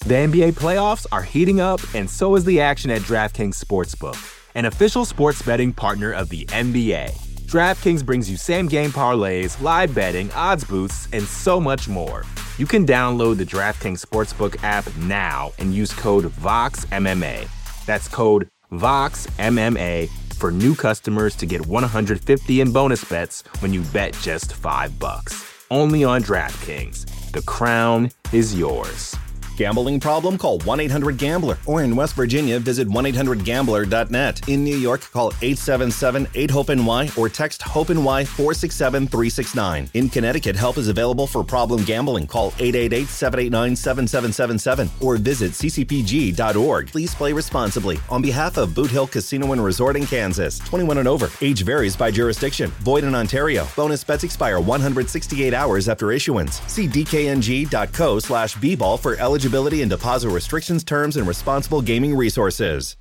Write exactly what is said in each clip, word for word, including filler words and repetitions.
The N B A playoffs are heating up, and so is the action at DraftKings Sportsbook, an official sports betting partner of the N B A. DraftKings brings you same-game parlays, live betting, odds boosts, and so much more. You can download the DraftKings Sportsbook app now and use code VOXMMA. That's code VOXMMA for new customers to get one hundred fifty in bonus bets when you bet just five bucks. Only on DraftKings. The crown is yours. Gambling problem? Call one eight hundred gambler. Or in West Virginia, visit one eight hundred gambler dot net. In New York, call eight seven seven eight hope N Y or text HOPE-NY four six seven three six nine. In Connecticut, help is available for problem gambling. Call eight eight eight seven eight nine seven seven seven seven or visit c c p g dot org. Please play responsibly. On behalf of Boot Hill Casino and Resort in Kansas, twenty-one and over. Age varies by jurisdiction. Void in Ontario. Bonus bets expire one hundred sixty-eight hours after issuance. See d k n g dot co slash b ball for eligibility and deposit restrictions, terms, and responsible gaming resources.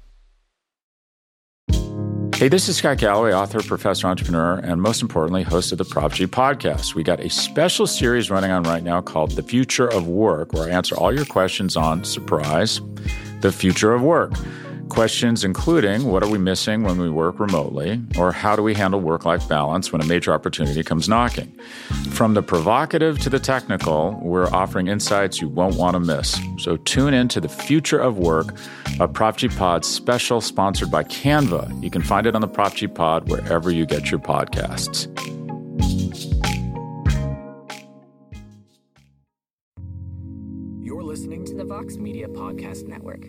Hey, this is Scott Galloway, author, professor, entrepreneur, and most importantly, host of the Prop G podcast. We got a special series running on right now called The Future of Work, where I answer all your questions on, surprise, the future of work. Questions including, what are we missing when we work remotely? Or how do we handle work-life balance when a major opportunity comes knocking? From the provocative to the technical, we're offering insights you won't want to miss. So tune in to The Future of Work, a Prop G Pod special sponsored by Canva. You can find it on the Prop G Pod wherever you get your podcasts. You're listening to the Vox Media Podcast Network.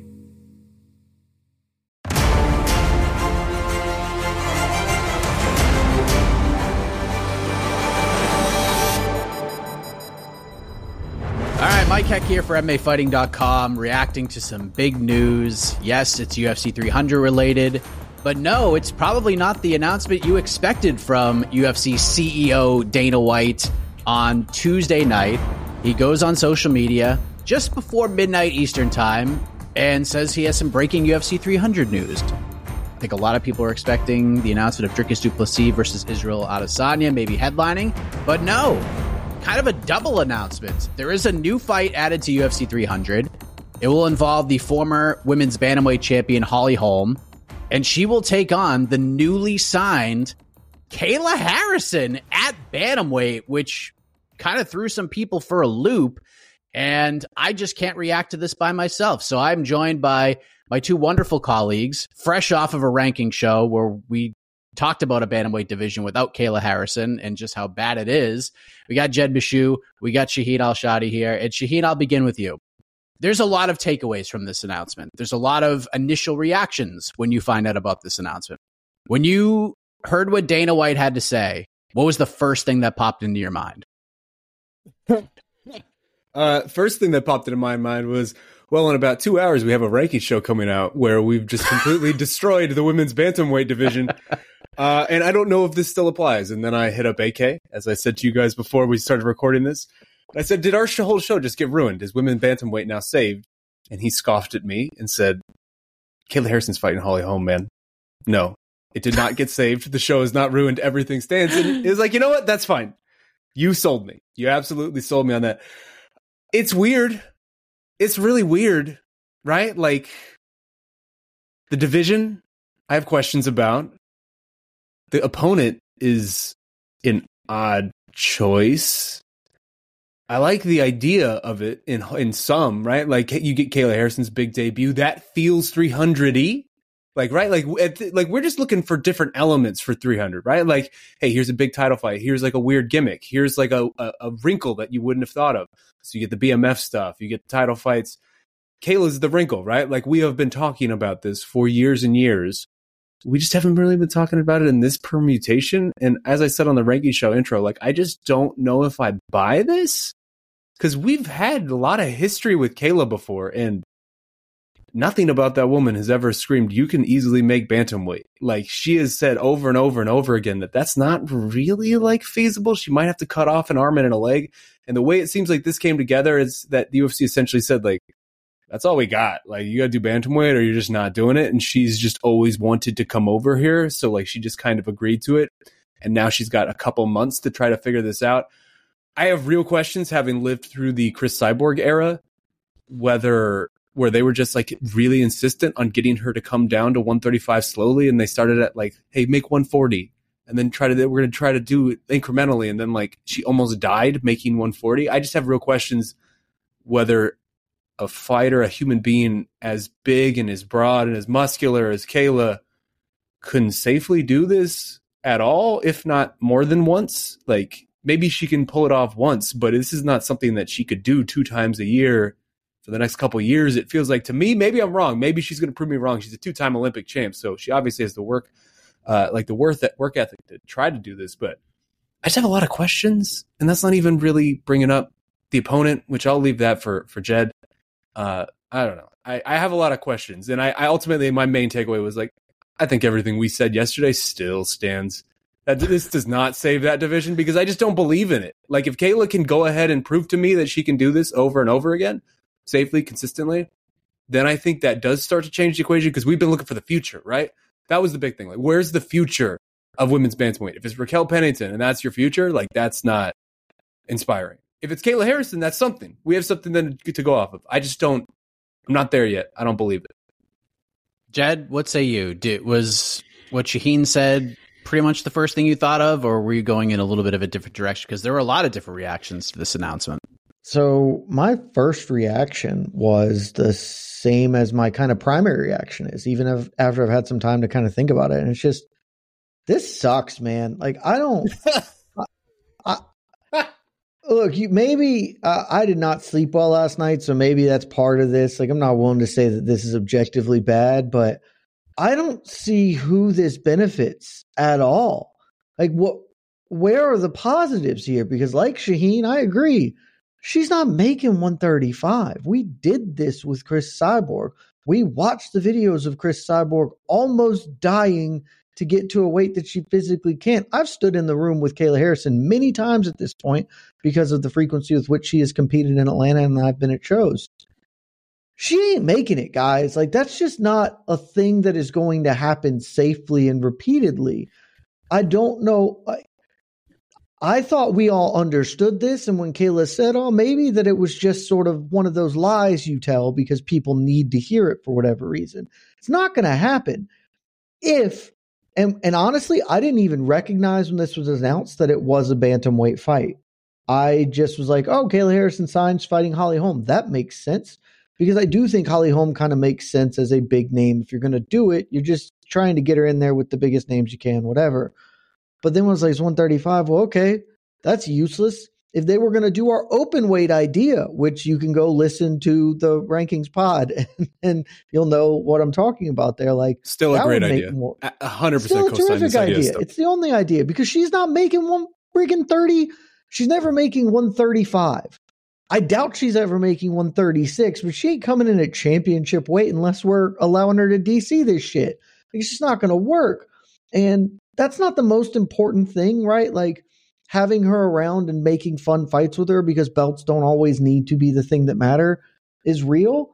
All right, Mike Heck here for M M A Fighting dot com, reacting to some big news. Yes, it's U F C three hundred related, but no, it's probably not the announcement you expected from U F C C E O Dana White on Tuesday night. He goes on social media just before midnight Eastern time and says he has some breaking U F C three hundred news. I think a lot of people are expecting the announcement of Dricus du Plessis versus Israel Adesanya, maybe headlining, but no. Kind of a double announcement. There is a new fight added to U F C three hundred. It will involve the former women's bantamweight champion Holly Holm, and she will take on the newly signed Kayla Harrison at bantamweight, which kind of threw some people for a loop, and I just can't react to this by myself. So I'm joined by my two wonderful colleagues, fresh off of a ranking show where we talked about a bantamweight division without Kayla Harrison and just how bad it is. We got Jed Meshew, we got Shaheen Al-Shadi here. And Shaheen, I'll begin with you. There's a lot of takeaways from this announcement. There's a lot of initial reactions when you find out about this announcement. When you heard what Dana White had to say, what was the first thing that popped into your mind? uh, first thing that popped into my mind was, well, in about two hours, we have a ranking show coming out where we've just completely destroyed the women's bantamweight division. Uh, and I don't know if this still applies. And then I hit up A K, as I said to you guys before we started recording this. I said, did our sh- whole show just get ruined? Is women's bantamweight now saved? And he scoffed at me and said, Kayla Harrison's fighting Holly Holm, man. No, it did not get saved. The show is not ruined. Everything stands. And it was like, you know what? That's fine. You sold me. You absolutely sold me on that. It's weird. It's really weird, right? Like, the division, I have questions about. The opponent is an odd choice. I like the idea of it in in some, right? Like, you get Kayla Harrison's big debut. That feels three hundred-y. Like, right? Like, like we're just looking for different elements for three hundred, right? Like, hey, here's a big title fight. Here's like a weird gimmick. Here's like a, a, a wrinkle that you wouldn't have thought of. So you get the B M F stuff. You get the title fights. Kayla's the wrinkle, right? Like, we have been talking about this for years and years. We just haven't really been talking about it in this permutation. And as I said on the ranking show intro, like, I just don't know if I buy this, because we've had a lot of history with Kayla before, and nothing about that woman has ever screamed, you can easily make bantamweight. Like, she has said over and over and over again that that's not really like feasible. She might have to cut off an arm and a leg. And the way it seems like this came together is that the U F C essentially said, like, that's all we got. Like, you got to do bantamweight or you're just not doing it. And she's just always wanted to come over here. So, like, she just kind of agreed to it. And now she's got a couple months to try to figure this out. I have real questions, having lived through the Chris Cyborg era. whether where they were just like really insistent on getting her to come down to one thirty-five slowly, and they started at like, hey, make one forty, and then try to we're going to try to do it incrementally, and then like she almost died making one forty. I just have real questions whether a fighter, a human being as big and as broad and as muscular as Kayla couldn't safely do this at all, if not more than once. Like, maybe she can pull it off once, but this is not something that she could do two times a year for the next couple of years. It feels like to me, maybe I'm wrong. Maybe she's going to prove me wrong. She's a two-time Olympic champ, so she obviously has the work, uh, like the worth work ethic to try to do this. But I just have a lot of questions, and that's not even really bringing up the opponent, which I'll leave that for for Jed. Uh, I don't know. I, I have a lot of questions, and I, I ultimately my main takeaway was like, I think everything we said yesterday still stands. That this does not save that division because I just don't believe in it. Like, if Kayla can go ahead and prove to me that she can do this over and over again, safely, consistently, then I think that does start to change the equation because we've been looking for the future, right? That was the big thing. Like, where's the future of women's bantamweight? If it's Raquel Pennington and that's your future, like, that's not inspiring. If it's Kayla Harrison, that's something. We have something then to go off of. I just don't, I'm not there yet. I don't believe it. Jed, what say you? Did, was what Shaheen said pretty much the first thing you thought of, or were you going in a little bit of a different direction? Because there were a lot of different reactions to this announcement. So my first reaction was the same as my kind of primary reaction is, even if, after I've had some time to kind of think about it. And it's just, this sucks, man. Like, I don't, I, I, look, you, maybe uh, I did not sleep well last night, so maybe that's part of this. Like, I'm not willing to say that this is objectively bad, but I don't see who this benefits at all. Like, what? Where are the positives here? Because like Shaheen, I agree. She's not making one thirty-five. We did this with Chris Cyborg. We watched the videos of Chris Cyborg almost dying to get to a weight that she physically can't. I've stood in the room with Kayla Harrison many times at this point because of the frequency with which she has competed in Atlanta and I've been at shows. She ain't making it, guys. Like, that's just not a thing that is going to happen safely and repeatedly. I don't know. I, I thought we all understood this, and when Kayla said, oh, maybe that it was just sort of one of those lies you tell because people need to hear it for whatever reason. It's not going to happen. If, and, and honestly, I didn't even recognize when this was announced that it was a bantamweight fight. I just was like, oh, Kayla Harrison signs fighting Holly Holm. That makes sense. Because I do think Holly Holm kind of makes sense as a big name. If you're going to do it, you're just trying to get her in there with the biggest names you can, whatever. But then when it's like one thirty-five, well, okay, that's useless. If they were going to do our open weight idea, which you can go listen to the rankings pod and, and you'll know what I'm talking about there. Like, still a great idea. More, a hundred percent still a terrific idea. idea. It's the only idea because she's not making one friggin' thirty. She's never making one thirty-five. I doubt she's ever making one thirty-six, but she ain't coming in at championship weight unless we're allowing her to D C this shit. Like, it's just not going to work. And that's not the most important thing, right? Like, having her around and making fun fights with her because belts don't always need to be the thing that matter is real.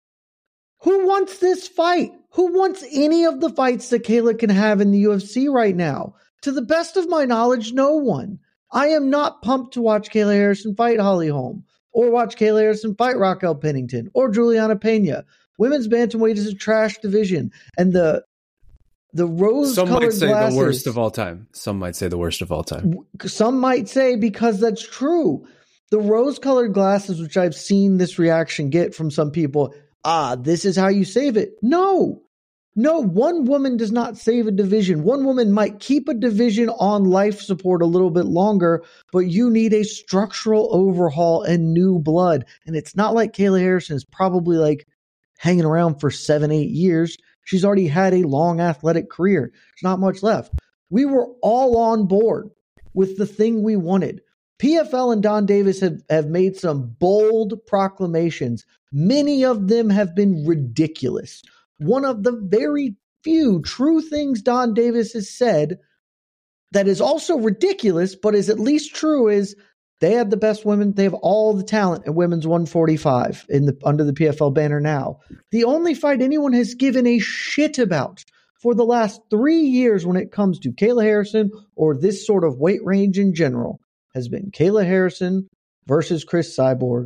Who wants this fight? Who wants any of the fights that Kayla can have in the U F C right now? To the best of my knowledge, no one. I am not pumped to watch Kayla Harrison fight Holly Holm. Or watch Kayla Harrison fight Raquel Pennington or Juliana Pena. Women's bantamweight is a trash division, and the the rose-colored Some might say glasses, the worst of all time. Some might say the worst of all time. Some might say because that's true. The rose-colored glasses, which I've seen this reaction get from some people, ah, this is how you save it. No. No, one woman does not save a division. One woman might keep a division on life support a little bit longer, but you need a structural overhaul and new blood. And it's not like Kayla Harrison is probably like hanging around for seven, eight years. She's already had a long athletic career. There's not much left. We were all on board with the thing we wanted. P F L and Don Davis have, have made some bold proclamations. Many of them have been ridiculous. One of the very few true things Don Davis has said that is also ridiculous, but is at least true, is they have the best women. They have all the talent at women's one forty-five in the under the P F L banner now. The only fight anyone has given a shit about for the last three years when it comes to Kayla Harrison or this sort of weight range in general has been Kayla Harrison versus Chris Cyborg.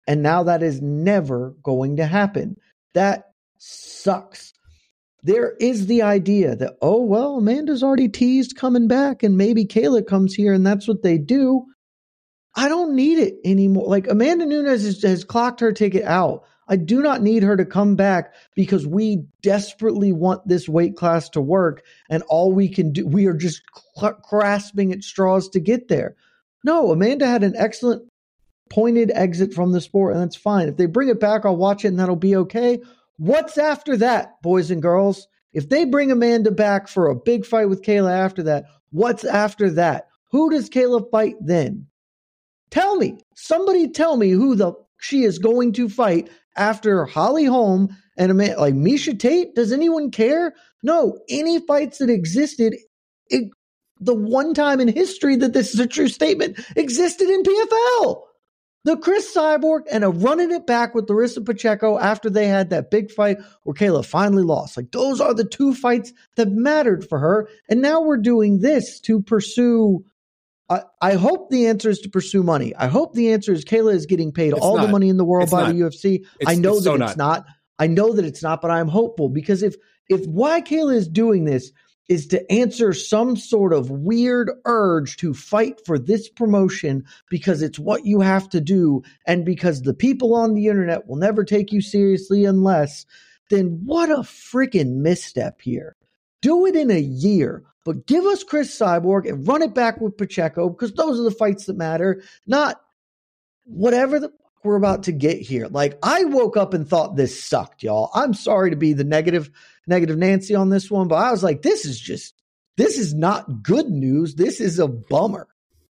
And now that is never going to happen. That sucks. There is the idea that, oh, well, Amanda's already teased coming back and maybe Kayla comes here and that's what they do. I don't need it anymore. Like, Amanda Nunes has, has clocked her ticket out. I do not need her to come back because we desperately want this weight class to work and all we can do, we are just cl- grasping at straws to get there. No, Amanda had an excellent pointed exit from the sport and that's fine. If they bring it back, I'll watch it and that'll be okay. What's after that, boys and girls? If they bring Amanda back for a big fight with Kayla after that, what's after that? Who does Kayla fight then? Tell me. Somebody tell me who the she is going to fight after Holly Holm and Amanda. Like Miesha Tate? Does anyone care? No. Any fights that existed, it, the one time in history that this is a true statement, existed in P F L. The Chris Cyborg and a running it back with Larissa Pacheco after they had that big fight where Kayla finally lost. Like, those are the two fights that mattered for her. And now we're doing this to pursue. I, I hope the answer is to pursue money. I hope the answer is Kayla is getting paid It's all not. the money in the world It's by not. the U F C. It's- I know it's that so it's not. not. I know that it's not, but I'm hopeful because if if why Kayla is doing this is to answer some sort of weird urge to fight for this promotion because it's what you have to do and because the people on the internet will never take you seriously unless, then what a freaking misstep here. Do it in a year, but give us Chris Cyborg and run it back with Pacheco because those are the fights that matter, not whatever the we're about to get here. Like, I woke up and thought this sucked, y'all. I'm sorry to be the negative, negative Nancy on this one, but I was like, this is just, this is not good news. This is a bummer.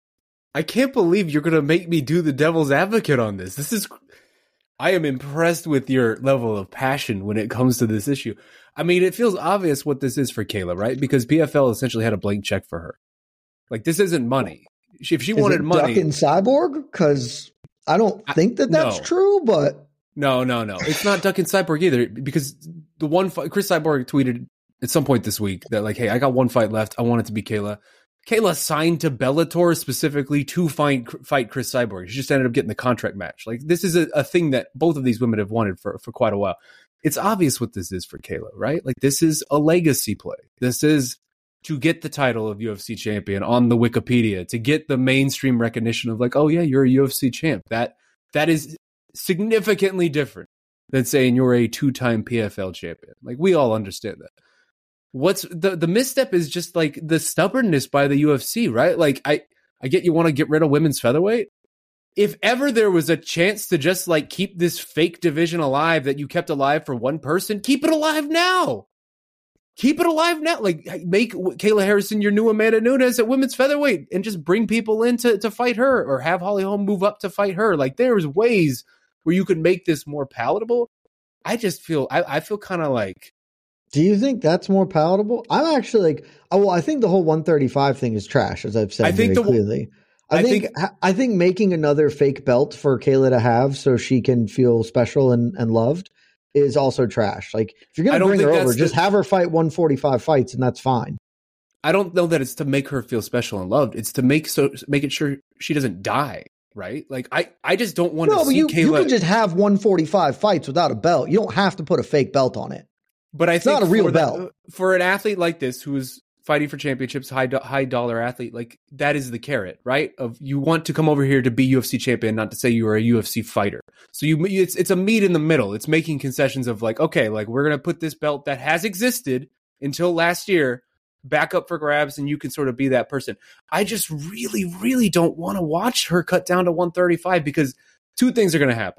I can't believe you're going to make me do the devil's advocate on this. This is, I am impressed with your level of passion when it comes to this issue. I mean, it feels obvious what this is for Kayla, right? Because P F L essentially had a blank check for her. Like, this isn't money. If she is wanted it money. Duck and Cyborg? Because I don't think that that's no. true, but. No, no, no. It's not Duck and Cyborg either because the one fight, Chris Cyborg tweeted at some point this week that, like, hey, I got one fight left. I want it to be Kayla. Kayla signed to Bellator specifically to fight, fight Chris Cyborg. She just ended up getting the contract match. Like, this is a, a thing that both of these women have wanted for, for quite a while. It's obvious what this is for Kayla, right? Like, this is a legacy play. This is to get the title of U F C champion on the Wikipedia, to get the mainstream recognition of like, oh yeah, you're a U F C champ. That that is significantly different than saying you're a two-time P F L champion. Like, we all understand that. What's the the misstep is just like the stubbornness by the U F C, right? Like, I I get you want to get rid of women's featherweight. If ever there was a chance to just like keep this fake division alive that you kept alive for one person, keep it alive now. Keep it alive now. Like, make Kayla Harrison your new Amanda Nunes at women's featherweight and just bring people in to, to fight her or have Holly Holm move up to fight her. Like, there's ways where you could make this more palatable. I just feel, I, I feel kind of like. Do you think that's more palatable? I'm actually like, oh, well, I think the whole one thirty-five thing is trash, as I've said I think very the, clearly. I, I think, think I think making another fake belt for Kayla to have so she can feel special and, and loved is also trash. Like, if you're going to bring her over, just the, have her fight one forty-five fights and that's fine. I don't know that it's to make her feel special and loved. It's to make so make it sure she doesn't die, right? Like, I, I just don't want no, to see you, Kayla. You can just have one forty-five fights without a belt. You don't have to put a fake belt on it. But I it's think not a real for belt. The, for an athlete like this who is fighting for championships, high do, high dollar athlete, like, that is the carrot, right? Of you want to come over here to be U F C champion, not to say you are a U F C fighter. So you, it's it's a meet in the middle. It's making concessions of like, okay, like, we're gonna put this belt that has existed until last year back up for grabs, and you can sort of be that person. I just really, really don't want to watch her cut down to one thirty-five because two things are gonna happen.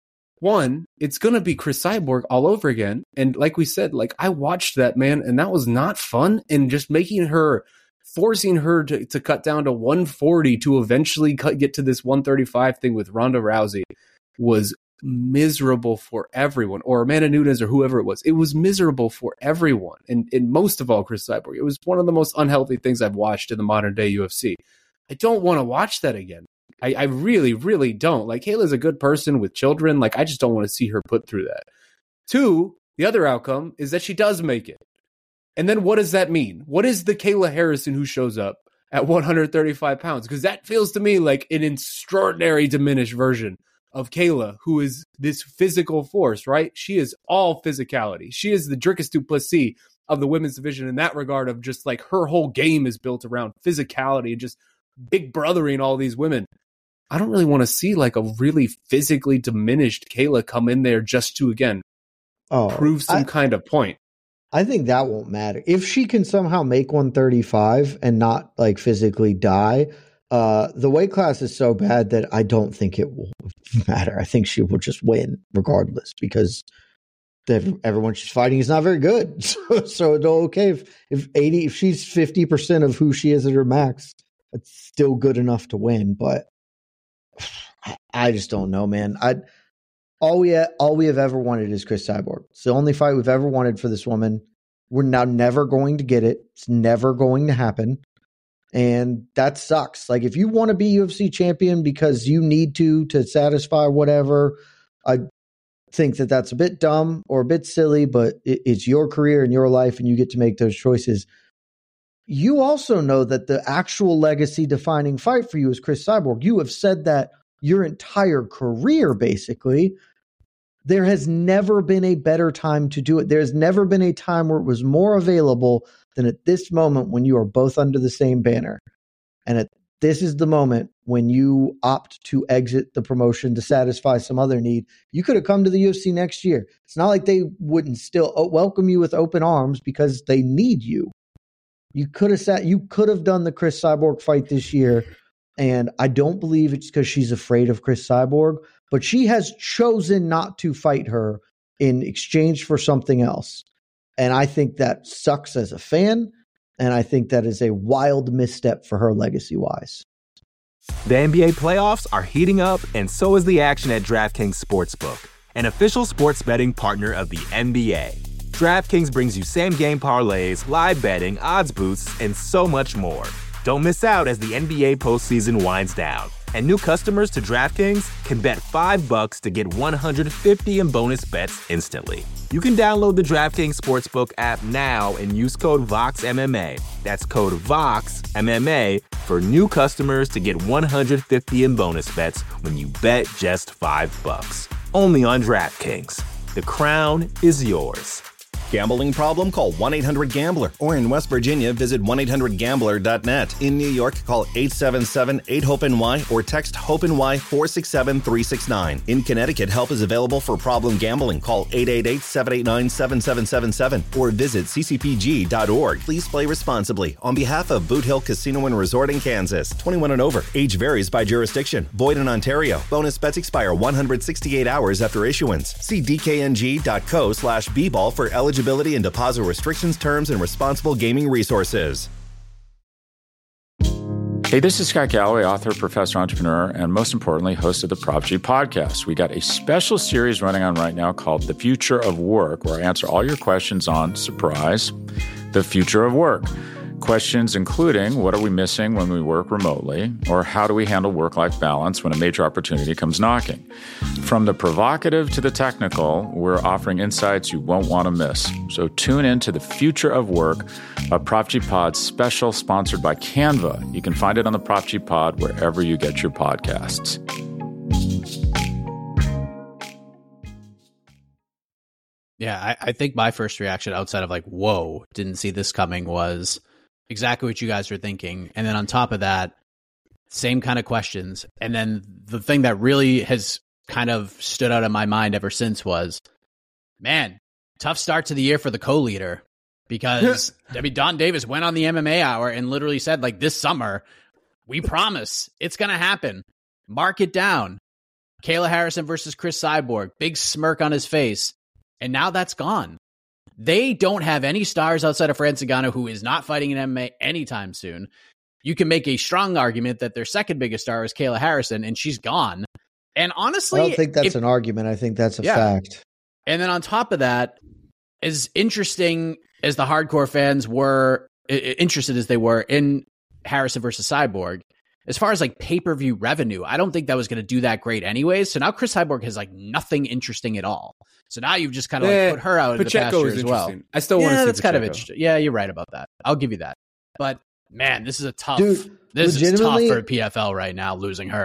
One, it's going to be Chris Cyborg all over again. And like we said, like, I watched that, man, and that was not fun. And just making her, forcing her to, to cut down to one forty to eventually cut, get to this one thirty-five thing with Ronda Rousey was miserable for everyone. Or Amanda Nunes or whoever it was. It was miserable for everyone. And, and most of all, Chris Cyborg. It was one of the most unhealthy things I've watched in the modern day U F C. I don't want to watch that again. I, I really, really don't. Like, Kayla's a good person with children. Like, I just don't want to see her put through that. Two, the other outcome is that she does make it. And then what does that mean? What is the Kayla Harrison who shows up at one thirty-five pounds? Because that feels to me like an extraordinary diminished version of Kayla, who is this physical force, right? She is all physicality. She is the Dricus du Plessis of the women's division in that regard, of just like her whole game is built around physicality and just big brothering all these women. I don't really want to see like a really physically diminished Kayla come in there just to, again, oh, prove some I, kind of point. I think that won't matter. If she can somehow make one thirty-five and not like physically die, uh, the weight class is so bad that I don't think it will matter. I think she will just win regardless, because everyone she's fighting is not very good. So, so it's okay if, if eighty, if she's fifty percent of who she is at her max, it's still good enough to win. But I just don't know, man. I all we all we have ever wanted is Chris Cyborg. It's the only fight we've ever wanted for this woman. We're now never going to get it. It's never going to happen, and that sucks. Like, if you want to be U F C champion because you need to to satisfy whatever, I think that that's a bit dumb or a bit silly. But it, it's your career and your life, and you get to make those choices. You also know that the actual legacy-defining fight for you is Chris Cyborg. You have said that your entire career, basically. There has never been a better time to do it. There's never been a time where it was more available than at this moment, when you are both under the same banner. And at, this is the moment when you opt to exit the promotion to satisfy some other need. You could have come to the U F C next year. It's not like they wouldn't still welcome you with open arms because they need you. You could have sat, you could have done the Chris Cyborg fight this year, and I don't believe it's because she's afraid of Chris Cyborg, but she has chosen not to fight her in exchange for something else. And I think that sucks as a fan, and I think that is a wild misstep for her legacy-wise. The N B A playoffs are heating up, and so is the action at DraftKings Sportsbook, an official sports betting partner of the N B A. DraftKings brings you same-game parlays, live betting, odds boosts, and so much more. Don't miss out as the N B A postseason winds down. And new customers to DraftKings can bet five bucks to get one hundred fifty in bonus bets instantly. You can download the DraftKings Sportsbook app now and use code VOXMMA. That's code VOXMMA for new customers to get one hundred fifty in bonus bets when you bet just five bucks. Only on DraftKings. The crown is yours. Gambling problem? Call one eight hundred gambler. Or in West Virginia, visit one eight hundred gambler dot net. In New York, call eight seven seven, eight, HOPE N Y or text HOPE-NY four six seven, three six nine. In Connecticut, help is available for problem gambling. Call eight eight eight, seven eight nine, seven seven seven seven or visit c c p g dot org. Please play responsibly. On behalf of Boot Hill Casino and Resort in Kansas, twenty-one and over. Age varies by jurisdiction. Void in Ontario. Bonus bets expire one hundred sixty-eight hours after issuance. See d k n g dot co slash b ball for eligibility and deposit restrictions, terms, and responsible gaming resources. Hey, this is Scott Galloway, author, professor, entrepreneur, and most importantly, host of the Prop G podcast. We got a special series running on right now called The Future of Work, where I answer all your questions on, surprise, the future of work. Questions including, what are we missing when we work remotely? Or how do we handle work-life balance when a major opportunity comes knocking? From the provocative to the technical, we're offering insights you won't want to miss. So tune in to The Future of Work, a Prop G Pod special sponsored by Canva. You can find it on the Prop G Pod wherever you get your podcasts. Yeah, I, I think my first reaction outside of like, whoa, didn't see this coming, was exactly what you guys are thinking. And then on top of that, same kind of questions. And then the thing that really has kind of stood out in my mind ever since was, man, tough start to the year for the co-leader. Because, I mean, Don Davis went on the M M A Hour and literally said, like, this summer, we promise it's going to happen. Mark it down. Kayla Harrison versus Chris Cyborg. Big smirk on his face. And now that's gone. They don't have any stars outside of Francis Ngannou, who is not fighting in M M A anytime soon. You can make a strong argument that their second biggest star is Kayla Harrison, and she's gone. And honestly, I don't think that's if, an argument. I think that's a yeah. fact. And then on top of that, as interesting as the hardcore fans were, interested as they were in Harrison versus Cyborg, as far as like pay-per-view revenue, I don't think that was going to do that great anyways. So now Chris Cyborg has like nothing interesting at all. So now you've just kind of yeah, like put her out into the pasture as well. I still yeah, want to see that's Pacheco. kind of interesting. Yeah, you're right about that. I'll give you that. But man, this is a tough. Dude, this is tough legitimately- for P F L right now, losing her.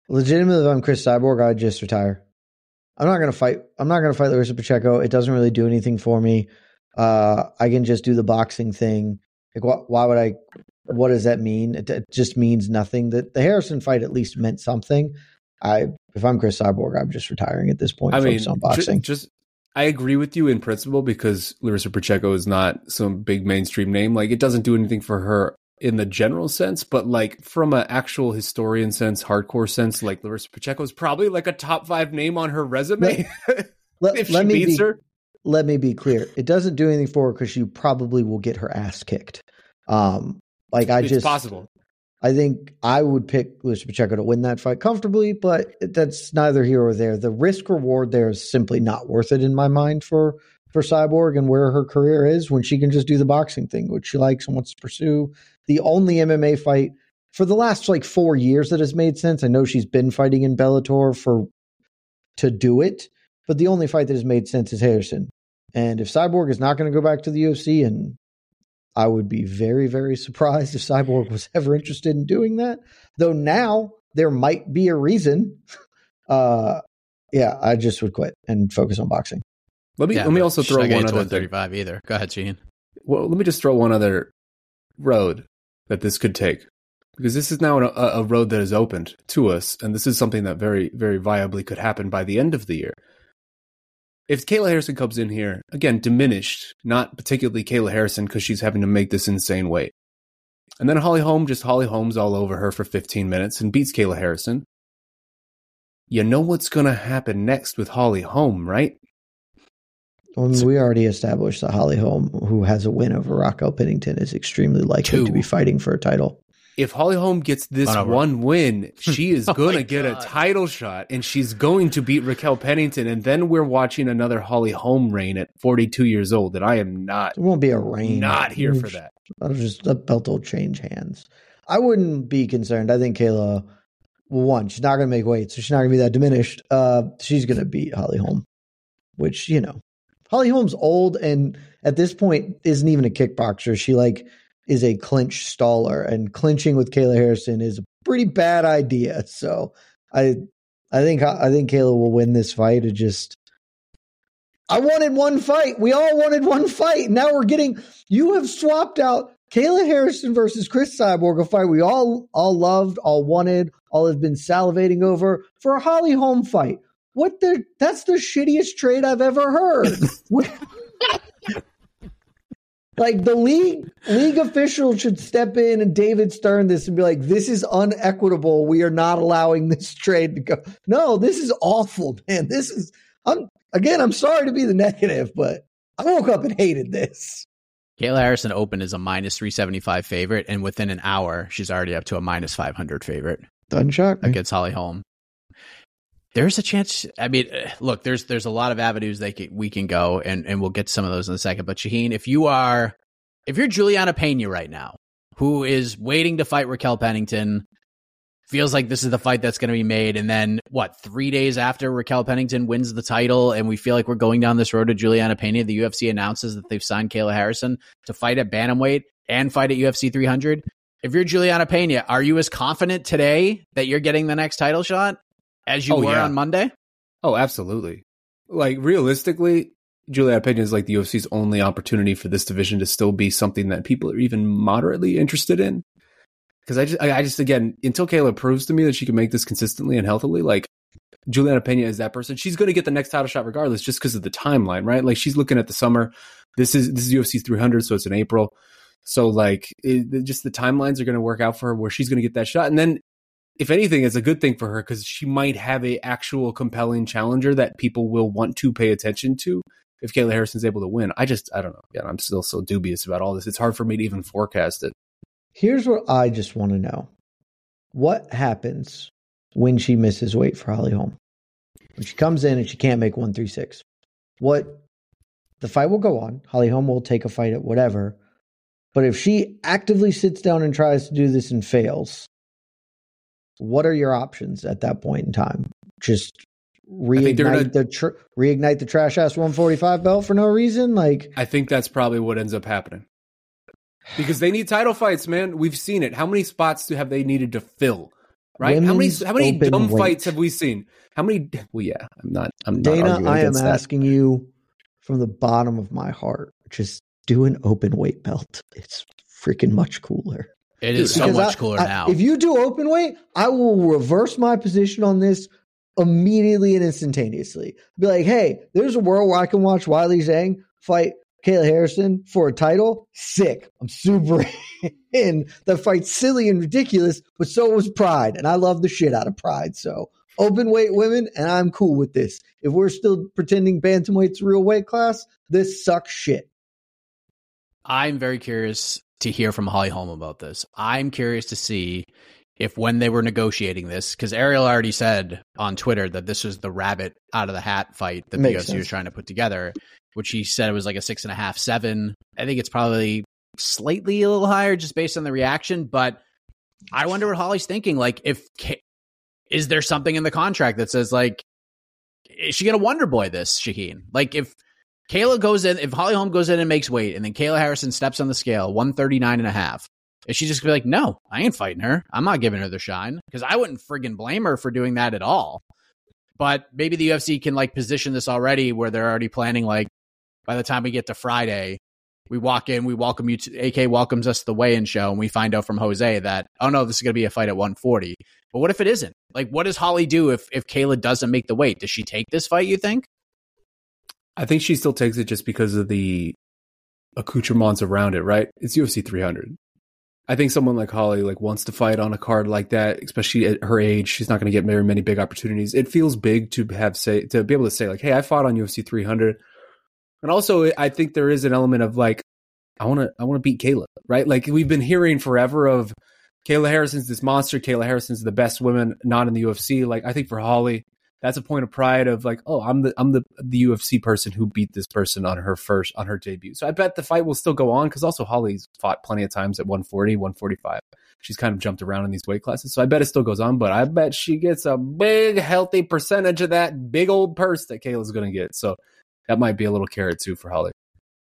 Legitimately, if I'm Chris Cyborg, I'd just retire. I'm not going to fight. I'm not going to fight Larissa Pacheco. It doesn't really do anything for me. Uh, I can just do the boxing thing. Like, wh- why would I? What does that mean? It, it just means nothing. That the Harrison fight at least meant something. I, if I'm Chris Cyborg, I'm just retiring at this point. I mean, on boxing. Just, just I agree with you in principle because Larissa Pacheco is not some big mainstream name. Like, it doesn't do anything for her in the general sense, but like from an actual historian sense, hardcore sense, like Larissa Pacheco is probably like a top five name on her resume. Let, if let she me beats be, her. Let me be clear. It doesn't do anything for her because she probably will get her ass kicked. Um, like I it's just possible. I think I would pick Larissa Pacheco to win that fight comfortably, but that's neither here or there. The risk reward there is simply not worth it in my mind for for Cyborg and where her career is when she can just do the boxing thing, which she likes and wants to pursue. The only M M A fight for the last like four years that has made sense. I know she's been fighting in Bellator for to do it, but the only fight that has made sense is Harrison. And if Cyborg is not going to go back to the U F C, and I would be very, very surprised if Cyborg was ever interested in doing that, though now there might be a reason. Uh, yeah, I just would quit and focus on boxing. Let me Yeah, let me but also she's throw not getting one to other one thirty-five either. Go ahead, Sheen. Well, let me just throw one other road that this could take, because this is now a, a road that is opened to us, and this is something that very, very viably could happen by the end of the year. If Kayla Harrison comes in here, again, diminished, not particularly Kayla Harrison because she's having to make this insane weight, and then Holly Holm, just Holly Holmes all over her for fifteen minutes and beats Kayla Harrison, you know what's going to happen next with Holly Holm, right? Well, we already established that Holly Holm, who has a win over Raquel Pennington, is extremely likely Two. to be fighting for a title. If Holly Holm gets this Oh, no, one win, she is Oh going my to get God. a title shot, and she's going to beat Raquel Pennington, and then we're watching another Holly Holm reign at forty-two years old, and I am not, There won't be a reign. not here for that. I'll just the belt will change hands. I wouldn't be concerned. I think Kayla, well, one, she's not going to make weight, so she's not going to be that diminished. Uh, she's going to beat Holly Holm, which, you know, Holly Holm's old and at this point isn't even a kickboxer. She like is a clinch staller, and clinching with Kayla Harrison is a pretty bad idea. So I, I think I think Kayla will win this fight. It just, I wanted one fight. We all wanted one fight. Now we're getting. You have swapped out Kayla Harrison versus Chris Cyborg, a fight we all all loved, all wanted, all have been salivating over, for a Holly Holm fight. What the? That's the shittiest trade I've ever heard. Like the league, league officials should step in and David Stern this and be like, "This is unequitable. We are not allowing this trade to go." No, this is awful, man. This is. I'm again. I'm sorry to be the negative, but I woke up and hated this. Kayla Harrison opened as a minus three seventy-five favorite, and within an hour, she's already up to a minus five hundred favorite Doesn't shock me. against Holly Holm. There's a chance. I mean, look, there's there's a lot of avenues they can, we can go, and, and we'll get to some of those in a second. But Shaheen, if you are, if you're Juliana Pena right now, who is waiting to fight Raquel Pennington, feels like this is the fight that's going to be made, and then what? Three days after Raquel Pennington wins the title, and we feel like we're going down this road to Juliana Pena, the U F C announces that they've signed Kayla Harrison to fight at bantamweight and fight at U F C three hundred. If you're Juliana Pena, are you as confident today that you're getting the next title shot as you Oh, were yeah. on Monday? Oh, absolutely. Like, realistically, Juliana Pena is like the U F C's only opportunity for this division to still be something that people are even moderately interested in. Because I just, I, I just, again, until Kayla proves to me that she can make this consistently and healthily, like, Juliana Pena is that person. She's going to get the next title shot regardless, just because of the timeline, right? Like, she's looking at the summer. This is this is U F C three hundred, so it's in April. So, like, it, just the timelines are going to work out for her where she's going to get that shot. And then, if anything, it's a good thing for her because she might have a actual compelling challenger that people will want to pay attention to if Kayla Harrison's able to win. I just, I don't know. Yeah, I'm still so dubious about all this. It's hard for me to even forecast it. Here's what I just want to know. What happens when she misses weight for Holly Holm? When she comes in and she can't make one thirty-six. What? The fight will go on. Holly Holm will take a fight at whatever. But if she actively sits down and tries to do this and fails, what are your options at that point in time? Just reignite gonna, the tr- reignite the trash ass one forty-five belt for no reason? Like, I think that's probably what ends up happening. Because they need title fights, man. We've seen it. How many spots do have they needed to fill right? How many how many dumb weight. fights have we seen? How many? Well, yeah, I'm not. I'm Dana, not arguing I am against that. asking you from the bottom of my heart, just do an open weight belt. It's freaking much cooler. It is so Because much I- cooler I- now. If you do open weight, I will reverse my position on this immediately and instantaneously. Be like, hey, there's a world where I can watch Wiley Zhang fight Kayla Harrison for a title. Sick. I'm super in. The fight's silly and ridiculous, but so was Pride. And I love the shit out of Pride. So open weight women, and I'm cool with this. If we're still pretending bantamweight's a real weight class, this sucks shit. I'm very curious to hear from Holly Holm about this. I'm curious to see if when they were negotiating this, because Ariel already said on Twitter that this was the rabbit out of the hat fight that the Makes U F C sense. was trying to put together, which he said it was like a six and a half, seven. I think it's probably slightly a little higher just based on the reaction, but I wonder what Holly's thinking. Like, if is there something in the contract that says, like, is she going to Wonder Boy this, Shaheen? Like, if Kayla goes in, if Holly Holm goes in and makes weight, and then Kayla Harrison steps on the scale, one thirty-nine and a half, is she just gonna be like, no, I ain't fighting her. I'm not giving her the shine? Because I wouldn't friggin' blame her for doing that at all. But maybe the U F C can, like, position this already where they're already planning, like, by the time we get to Friday, we walk in, we welcome you to, A K welcomes us to the weigh-in show, and we find out from Jose that, oh no, this is going to be a fight at one forty. But what if it isn't? Like, what does Holly do if, if Kayla doesn't make the weight? Does she take this fight, you think? I think she still takes it just because of the accoutrements around it, right? It's U F C three hundred. I think someone like Holly like wants to fight on a card like that, especially at her age. She's not going to get very many big opportunities. It feels big to have say to be able to say like, "Hey, I fought on U F C three hundred." And also, I think there is an element of like, I want to, I want to beat Kayla, right? Like we've been hearing forever of Kayla Harrison's this monster. Kayla Harrison's the best woman not in the U F C. Like I think for Holly, that's a point of pride of like, oh, I'm the I'm the the U F C person who beat this person on her first on her debut. So I bet the fight will still go on because also Holly's fought plenty of times at one forty, one forty-five. She's kind of jumped around in these weight classes. So I bet it still goes on, but I bet she gets a big healthy percentage of that big old purse that Kayla's going to get. So that might be a little carrot too for Holly.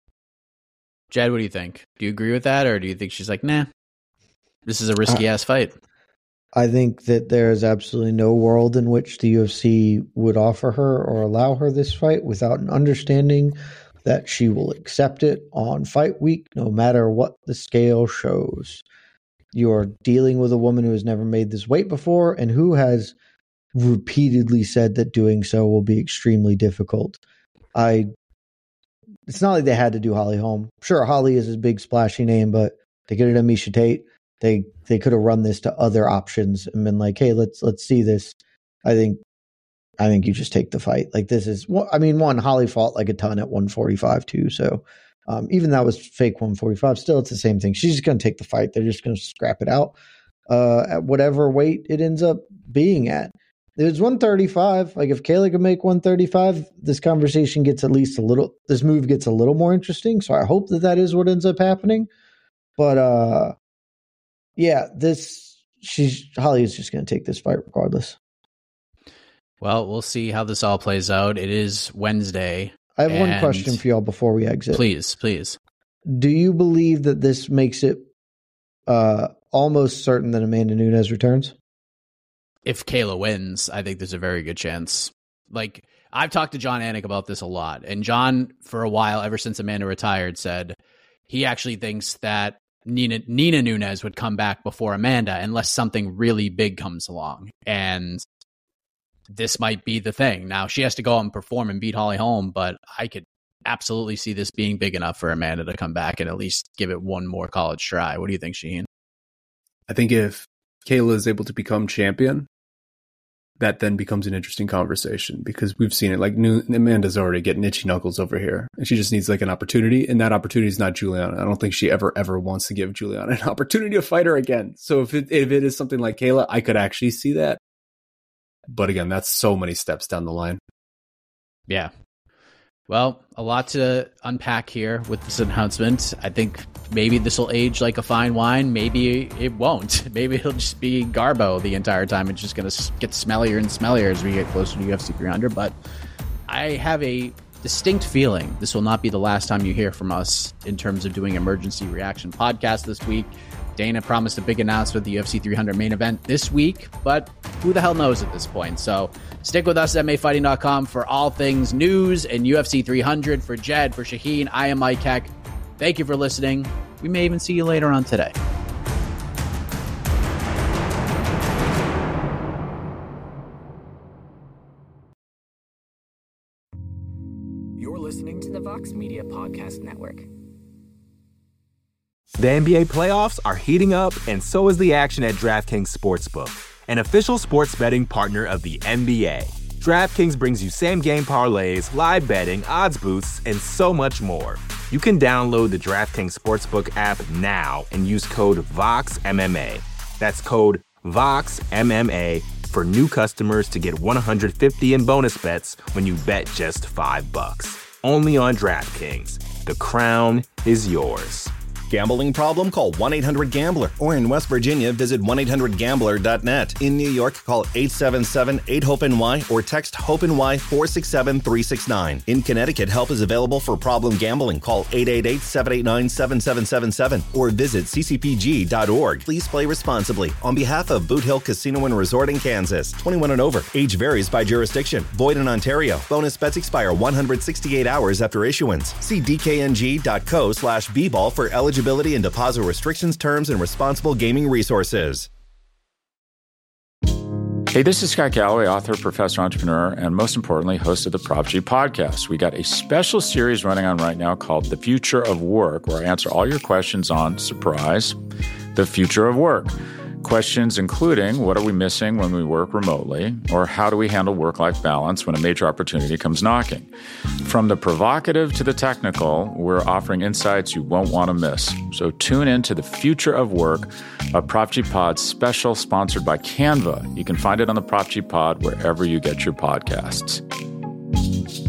Jed, what do you think? Do you agree with that, or do you think she's like, nah, this is a risky ass fight? I think that there is absolutely no world in which the U F C would offer her or allow her this fight without an understanding that she will accept it on fight week, no matter what the scale shows. You're dealing with a woman who has never made this weight before and who has repeatedly said that doing so will be extremely difficult. I, it's not like they had to do Holly Holm. Sure, Holly is a big splashy name, but they could have done Miesha Tate. They they could have run this to other options and been like, hey, let's let's see this. I think I think you just take the fight. Like this is, I mean, one, Holly fought like a ton at one forty-five too. So um, even that was fake one forty-five. Still, it's the same thing. She's just going to take the fight. They're just going to scrap it out uh, at whatever weight it ends up being at. There's one thirty-five. Like if Kayla can make one thirty-five, this conversation gets at least a little, this move gets a little more interesting. So I hope that that is what ends up happening. But uh, yeah, this, she's, Holly is just going to take this fight regardless. Well, we'll see how this all plays out. It is Wednesday. I have one question for y'all before we exit. Please, please. Do you believe that this makes it uh, almost certain that Amanda Nunes returns? If Kayla wins, I think there's a very good chance. Like, I've talked to John Anik about this a lot. And John, for a while, ever since Amanda retired, said he actually thinks that Nina, Nina Nunes would come back before Amanda unless something really big comes along. And this might be the thing. Now, she has to go out and perform and beat Holly Holm, but I could absolutely see this being big enough for Amanda to come back and at least give it one more college try. What do you think, Shaheen? I think if Kayla is able to become champion, that then becomes an interesting conversation because we've seen it. Like New, Amanda's already getting itchy knuckles over here, and she just needs like an opportunity. And that opportunity is not Juliana. I don't think she ever, ever wants to give Juliana an opportunity to fight her again. So if it, if it is something like Kayla, I could actually see that. But again, that's so many steps down the line. Yeah. Well, a lot to unpack here with this announcement. I think maybe this will age like a fine wine. Maybe it won't. Maybe it'll just be Garbo the entire time. It's just going to get smellier and smellier as we get closer to U F C three hundred. But I have a distinct feeling this will not be the last time you hear from us in terms of doing emergency reaction podcast this week. Dana promised a big announcement of the U F C three hundred main event this week, but who the hell knows at this point? So stick with us at M M A Fighting dot com for all things news and U F C three hundred. For Jed, for Shaheen, I am Mike Heck. Thank you for listening. We may even see you later on today. You're listening to the Vox Media Podcast Network. The N B A playoffs are heating up, and so is the action at DraftKings Sportsbook, an official sports betting partner of the N B A. DraftKings brings you same-game parlays, live betting, odds boosts, and so much more. You can download the DraftKings Sportsbook app now and use code VOXMMA. That's code VOXMMA for new customers to get one hundred fifty in bonus bets when you bet just five bucks. Only on DraftKings. The crown is yours. Gambling problem? Call one eight hundred gambler. Or in West Virginia, visit one eight hundred gambler dot net. In New York, call eight seven seven eight hope N Y or text HOPE-NY four six seven three six nine. In Connecticut, help is available for problem gambling. Call eight eight eight seven eight nine seven seven seven seven or visit c c p g dot org. Please play responsibly. On behalf of Boot Hill Casino and Resort in Kansas, twenty-one and over. Age varies by jurisdiction. Void in Ontario. Bonus bets expire one hundred sixty-eight hours after issuance. See d k n g dot co slash b ball for eligibility and deposit restrictions, terms, and responsible gaming resources. Hey, this is Scott Galloway, author, professor, entrepreneur, and most importantly, host of the Prop G podcast. We got a special series running on right now called The Future of Work, where I answer all your questions on, surprise, the future of work. Questions including, what are we missing when we work remotely? Or how do we handle work-life balance when a major opportunity comes knocking? From the provocative to the technical, we're offering insights you won't want to miss. So tune in to The Future of Work, a Prop G Pod special sponsored by Canva. You can find it on the Prop G Pod wherever you get your podcasts.